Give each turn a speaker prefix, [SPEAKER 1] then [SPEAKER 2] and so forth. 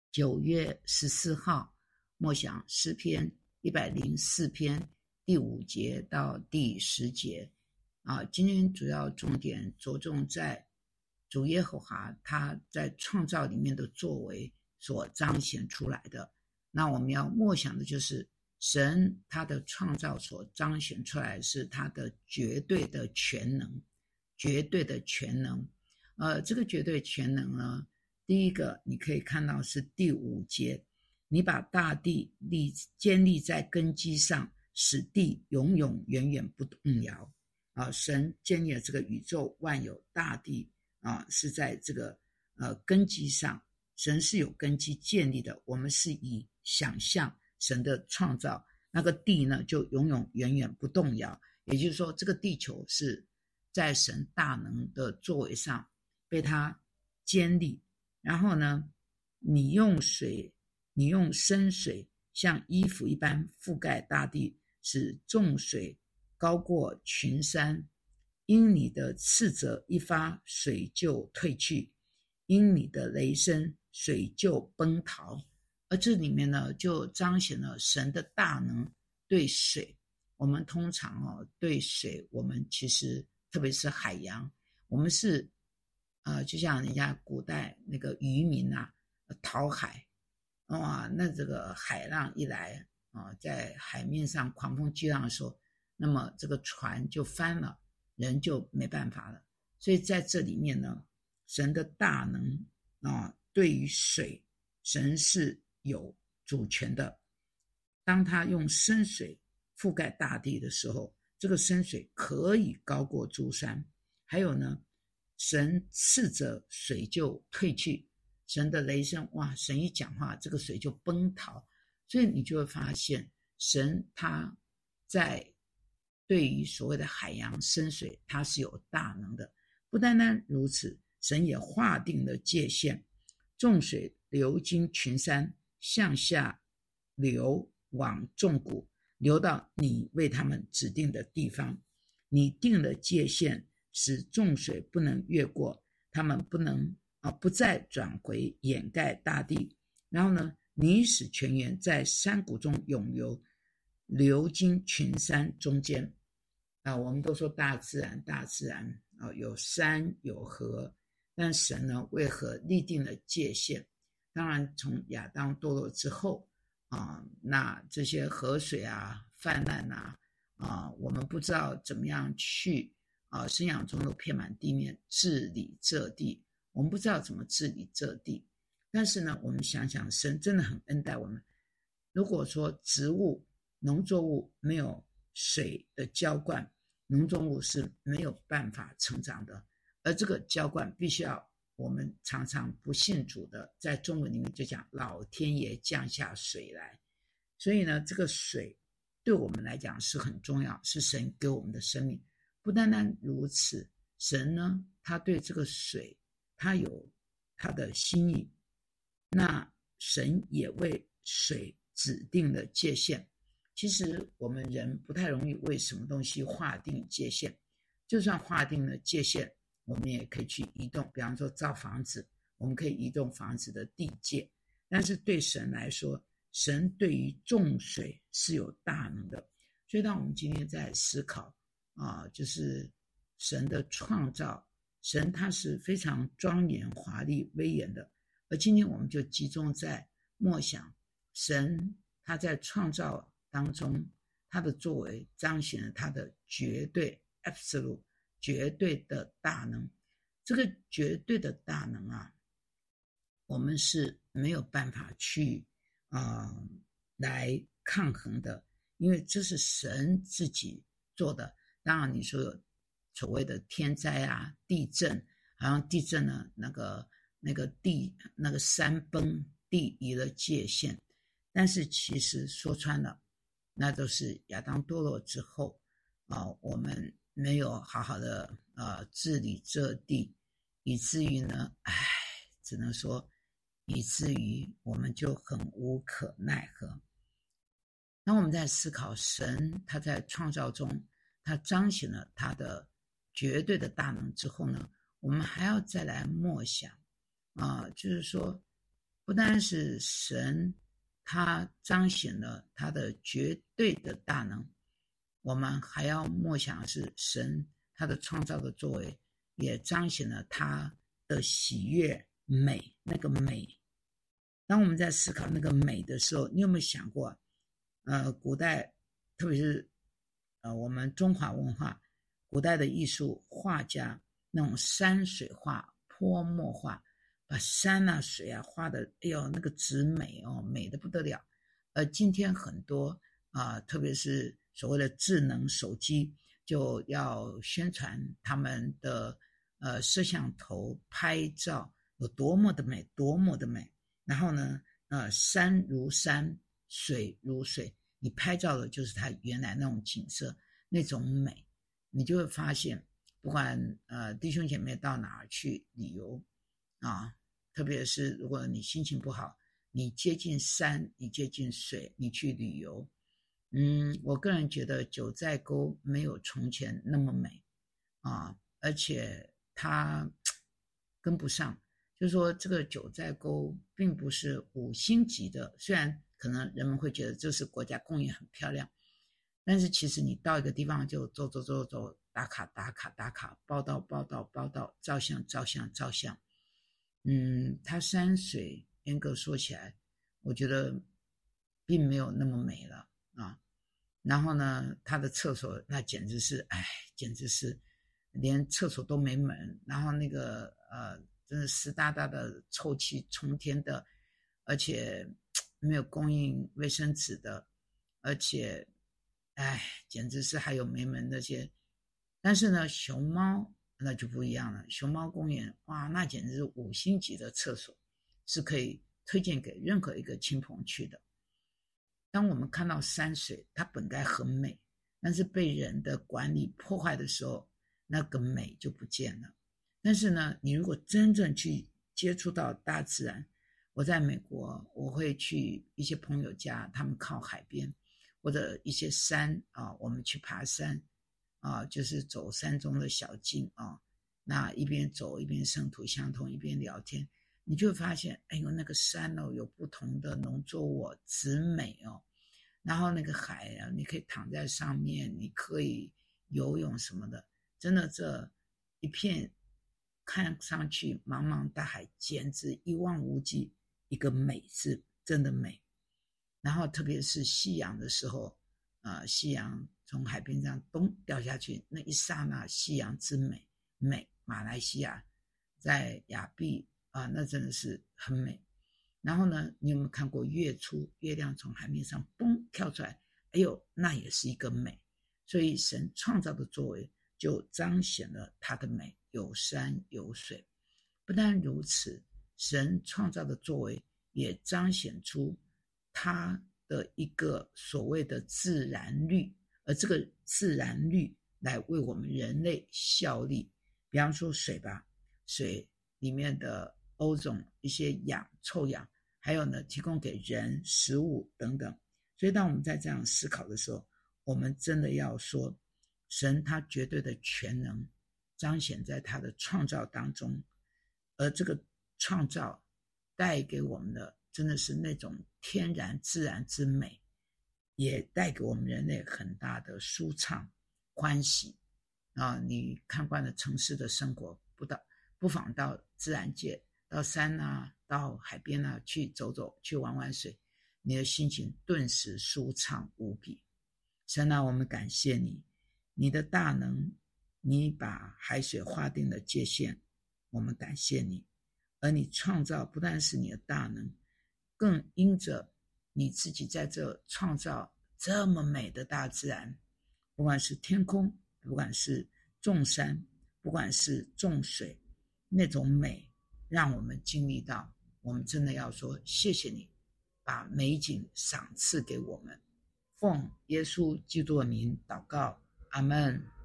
[SPEAKER 1] 9月14号默想诗篇104篇第5节到第10节今天主要重点着重在主耶和华他在创造里面的作为所彰显出来的。那我们要默想的就是神他的创造所彰显出来是他的绝对的全能，绝对的全能。这个绝对全能呢，第一个你可以看到是第5节，你把大地建立在根基上，使地永永远远不动摇。神建立了这个宇宙万有大地是在这个根基上，神是有根基建立的。我们是以想象神的创造，那个地呢就永永远远不动摇。也就是说，这个地球是在神大能的作为上被他建立。然后呢，你用深水像衣服一般覆盖大地，使众水高过群山。因你的斥责一发，水就退去；因你的雷声，水就奔逃。而这里面呢，就彰显了神的大能对水。我们通常对水，我们其实特别是海洋，我们是就像人家古代那个渔民讨海那这个海浪一来在海面上狂风巨浪的时候，那么这个船就翻了，人就没办法了。所以在这里面呢，神的大能对于水，神是有主权的。当他用深水覆盖大地的时候，这个深水可以高过诸山。还有呢，神斥责水就退去，神的雷声神一讲话，这个水就奔逃。所以你就会发现神他在对于所谓的海洋深水，他是有大能的。不单单如此，神也划定了界限，众水流经群山，向下流往众谷，流到你为他们指定的地方。你定了界限，使众水不能越过，他们不再转回掩盖大地。然后呢，你使泉源在山谷中涌流，流经群山中间。我们都说大自然有山有河，但神呢为何立定了界限？当然从亚当堕落之后那这些河水泛滥我们不知道怎么样去生养众多遍满地面，治理这地。我们不知道怎么治理这地，但是呢，我们想想，神真的很恩待我们。如果说植物、农作物没有水的浇灌，农作物是没有办法成长的。而这个浇灌必须要我们常常不信主的，在中文里面就讲老天爷降下水来。所以呢，这个水对我们来讲是很重要，是神给我们的生命。不单单如此，神呢，他对这个水他有他的心意。那神也为水指定了界限。其实我们人不太容易为什么东西划定界限，就算划定了界限，我们也可以去移动。比方说造房子，我们可以移动房子的地界。但是对神来说，神对于众水是有大能的。所以当我们今天在思考就是神的创造，神他是非常庄严华丽威严的。而今天我们就集中在默想神他在创造当中他的作为，彰显了他的绝对 absolute 绝对的大能。这个绝对的大能我们是没有办法去来抗衡的，因为这是神自己做的。当然你说有所谓的天灾地震，好像地震呢那个地那个山崩，地移了界限。但是其实说穿了，那都是亚当堕落之后我们没有好好的治理这地，以至于呢只能说以至于我们就很无可奈何。当我们在思考神他在创造中他彰显了他的绝对的大能之后呢，我们还要再来默想就是说不单是神他彰显了他的绝对的大能，我们还要默想是神他的创造的作为也彰显了他的喜悦美，那个美。当我们在思考那个美的时候，你有没有想过古代特别是我们中华文化古代的艺术画家那种山水画泼墨画，把山啊水啊画的哎呦那个纸美哦，美得不得了。而今天很多特别是所谓的智能手机就要宣传他们的摄像头拍照有多么的美多么的美，然后呢山如山水如水，你拍照的就是它原来那种景色那种美。你就会发现不管弟兄姐妹到哪儿去旅游特别是如果你心情不好，你接近山你接近水你去旅游，我个人觉得九寨沟没有从前那么美而且它跟不上，就是说这个九寨沟并不是5星级的，虽然可能人们会觉得这是国家公园很漂亮，但是其实你到一个地方就走，打卡，报道，照相，它山水严格说起来，我觉得并没有那么美了然后呢，它的厕所那简直是连厕所都没门，然后那个真的湿哒哒的臭气冲天的，而且没有供应卫生纸的，而且简直是还有没门那些。但是呢，熊猫那就不一样了，熊猫公园哇，那简直是5星级的厕所，是可以推荐给任何一个亲朋去的。当我们看到山水它本该很美，但是被人的管理破坏的时候，那个美就不见了。但是呢，你如果真正去接触到大自然，我在美国我会去一些朋友家，他们靠海边或者一些山我们去爬山就是走山中的小径那一边走一边生土相通，一边聊天，你就会发现哎呦那个山有不同的农作物植美然后那个海你可以躺在上面，你可以游泳什么的，真的这一片看上去茫茫大海简直一望无际，一个美字，真的美。然后特别是夕阳的时候夕阳从海边这样咚掉下去，那一刹那夕阳之美，马来西亚在亚庇那真的是很美。然后呢，你有没有看过月出，月亮从海面上嘣跳出来，哎呦那也是一个美。所以神创造的作为就彰显了它的美，有山有水。不但如此，神创造的作为也彰显出他的一个所谓的自然律，而这个自然律来为我们人类效力。比方说水吧，水里面的欧种一些氧臭氧，还有呢提供给人食物等等。所以当我们在这样思考的时候，我们真的要说神他绝对的全能彰显在他的创造当中，而这个创造带给我们的真的是那种天然自然之美，也带给我们人类很大的舒畅欢喜你看惯了城市的生活，不妨到自然界，到山到海边去走走，去玩玩水，你的心情顿时舒畅无比。神我们感谢你，你的大能，你把海水划定了界限，我们感谢你。而你创造不但是你的大能，更因着你自己在这创造这么美的大自然，不管是天空，不管是众山，不管是众水，那种美让我们经历到，我们真的要说谢谢你把美景赏赐给我们。奉耶稣基督的名祷告，阿们。